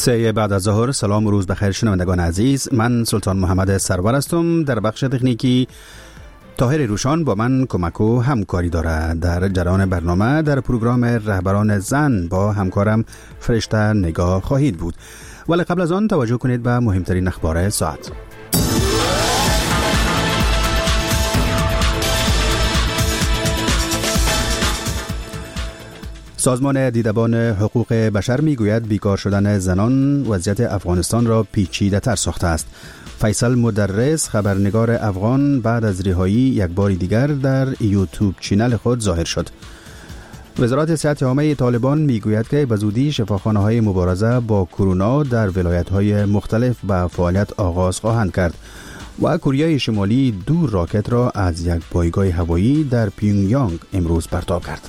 سه بعد از ظهر. سلام و روز بخیر شنوندگان عزیز، من سلطان محمد سرور هستم. در بخش تکنیکی طاهر روشان با من کمک و همکاری دارد. در جریان برنامه در پروگرام رهبران زن با همکارم فرشته نگاه خواهید بود، ولی قبل از آن توجه کنید به مهمترین اخبار ساعت. سازمان دیدبان حقوق بشر میگوید بیکار شدن زنان وضعیت افغانستان را پیچیده تر ساخته است. فیصل مدرس، خبرنگار افغان، بعد از رهایی یک بار دیگر در یوتیوب چینل خود ظاهر شد. وزارت صحت عامه طالبان میگوید که به زودی شفاخانه‌های مبارزه با کرونا در ولایت‌های مختلف به فعالیت آغاز خواهند کرد و کره شمالی 2 راکت را از یک پایگاه هوایی در پیونگیانگ امروز پرتاب کرد.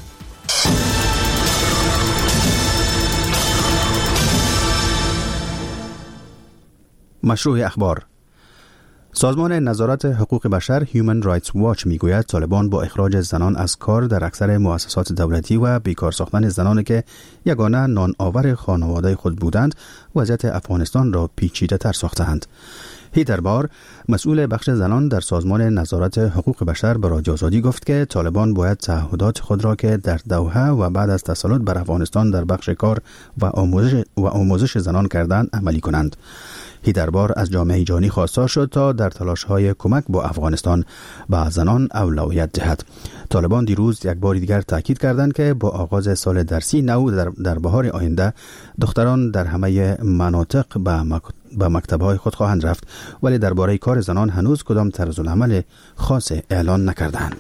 مشروع اخبار. سازمان نظارت حقوق بشر هیومن رایتس واچ میگوید طالبان با اخراج زنان از کار در اکثر مؤسسات دولتی و بیکار ساختن زنانی که یگانه نان آور خانواده خود بودند وضعیت افغانستان را پیچیده تر ساختند. هیتر بار، مسئول بخش زنان در سازمان نظارت حقوق بشر به رادیو آزادی گفت که طالبان باید تعهدات خود را که در دوحه و بعد از تسلط بر افغانستان در بخش کار و آموزش زنان کردند عملی کنند. هیتر بار از جامعه جهانی خواستار شد تا در تلاش‌های کمک با افغانستان به زنان اولویت دهد. طالبان دیروز یک بار دیگر تاکید کردند که با آغاز سال درسی نو در بهار آینده دختران در همه مناطق به مکتب‌های خود خواهند رفت، ولی درباره کار زنان هنوز کدام طرزالعمل خاص اعلان نکردند.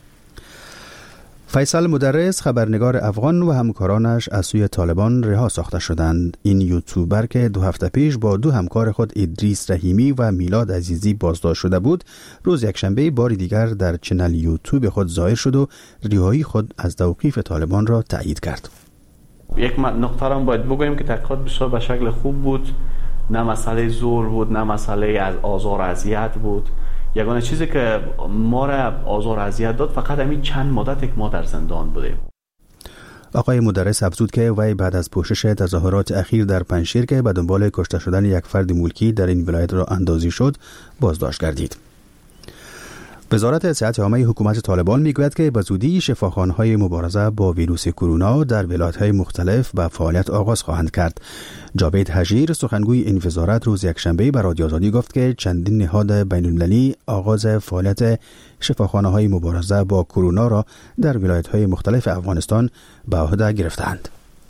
فیصل مدرس، خبرنگار افغان، و همکارانش از سوی طالبان رها ساخته شدند. این یوتیوبر که 2 هفته پیش با 2 همکار خود ادریس رحیمی و میلاد عزیزی بازداشت شده بود، روز یکشنبه بار دیگر در چنل یوتیوب خود ظاهر شد و رهایی خود از توقیف طالبان را تایید کرد. یک نقطه را باید بگوییم که تحقیقات بسیار به شکل خوب بود، نه مسئله زور بود، نه مسئله از آزار و اذیت بود. یگانه چیزی که ما را آزار و اذیت داد فقط همین چند مدت که ما در زندان بودیم. آقای مدرس افزود که وی بعد از پوشش تظاهرات اخیر در پنجشیر که به دنبال کشته شدن یک فرد ملکی در این ولایت را اندازی شد بازداشت گردید. وزارت صحت عامه حکومت طالبان میگوید که به زودی شفاخانه‌های مبارزه با ویروس کرونا در ولایت‌های مختلف به فعالیت آغاز خواهند کرد. جاوید حجیر، سخنگوی این وزارت، روز یکشنبه به رادیو آزادی گفت که چندین نهاد بین‌المللی آغاز فعالیت شفاخانه‌های مبارزه با کرونا را در ولایت‌های مختلف افغانستان به عهده گرفتند.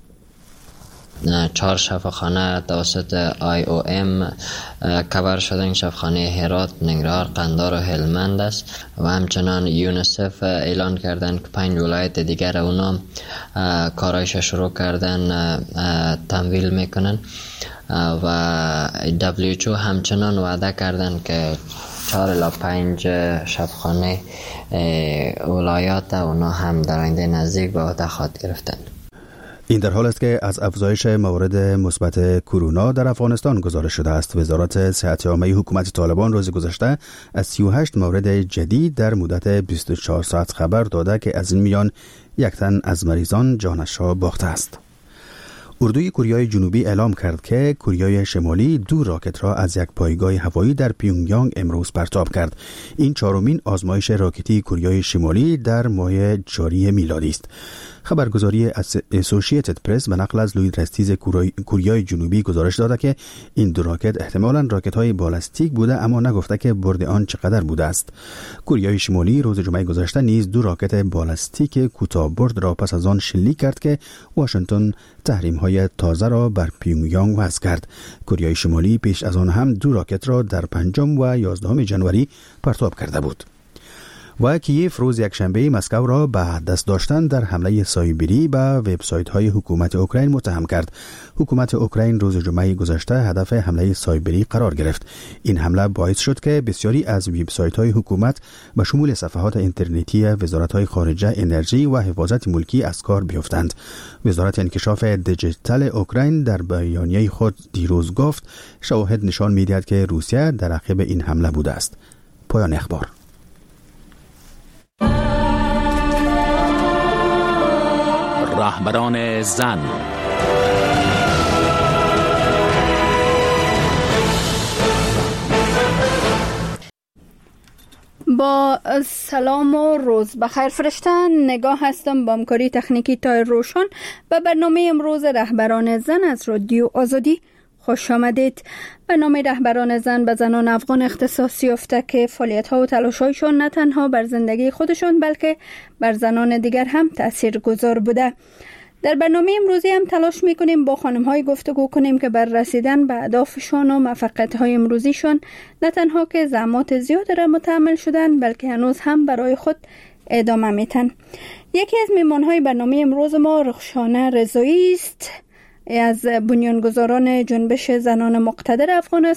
4 شفاخانه توسط IOM کاور شده. این شفاخانه هرات، ننگرهار، قندهار و هلمند است و همچنان یونیسف اعلان کردن که 5 ولایت دیگر اونا کارایش شروع کردن تمویل میکنن و WHO همچنان وعده کردن که 4 الی 5 شفاخانه ولایات اونا هم در آینده نزدیک به عهده خواهد گرفتن. این در حال است که از افزایش موارد مثبت کرونا در افغانستان گزارش شده است. وزارت صحت عامه حکومت طالبان روز گذشته از 38 مورد جدید در مدت 24 ساعت خبر داده که از این میان 1 تن از مریضان جانش را باخته است. اردوی کره جنوبی اعلام کرد که کره شمالی 2 راکت را از یک پایگاه هوایی در پیونگیانگ امروز پرتاب کرد. این 4مین آزمایش راکتی کره شمالی در ماه جاری میلادی است. خبرگزاری اسوسییتد پرس به نقل از لوید رستیز کره جنوبی گزارش داده که این 2 راکت احتمالاً راکت‌های بالستیک بوده، اما نگفته که برد آن چقدر بوده است. کره شمالی روز جمعه گذشته نیز 2 راکت بالستیک کوتاه برد را پس از آن شلیک کرد که واشنگتن تحریم‌های تازه را بر پیونگیانگ وضع کرد. کره شمالی پیش از آن هم 2 راکت را در 5 و 11 ژانویه پرتاب کرده بود. و کیف روز یکشنبه مسکو را به دست داشتن در حمله سایبری به وبسایت‌های حکومت اوکراین متهم کرد. حکومت اوکراین روز جمعه گذشته هدف حمله سایبری قرار گرفت. این حمله باعث شد که بسیاری از وبسایت‌های حکومت به شمول صفحات اینترنتی وزارت‌های خارجه، انرژی و حفاظت ملکی از کار بیفتند. وزارت انکشاف دیجیتال اوکراین در بیانیه خود دیروز گفت شواهد نشان می‌دهد که روسیه در عقب این حمله بوده است. پایان اخبار. رهبران زن. با سلام و روز بخیر فرشتن، نگاه هستم با همکاری تکنیکی تایر روشن و برنامه امروز رهبران زن از رادیو آزادی. خوش آمدید. برنامه رهبران زن به زنان افغان اختصاص یافته که فعالیت‌ها و تلاش‌هایشان نه تنها بر زندگی خودشان بلکه بر زنان دیگر هم تاثیرگذار بوده. در برنامه امروزی هم تلاش میکنیم با خانم‌های گفتگو کنیم که بر رسیدن به اهدافشان و موفقیت‌های امروزیشان نه تنها که زحمات زیاد را متحمل شدن بلکه هنوز هم برای خود ادامه میتن. یکی از میهمان‌های برنامه امروز ما رخشانه رضایی است، از بنیانگذاران جنبش زنان مقتدر افغان است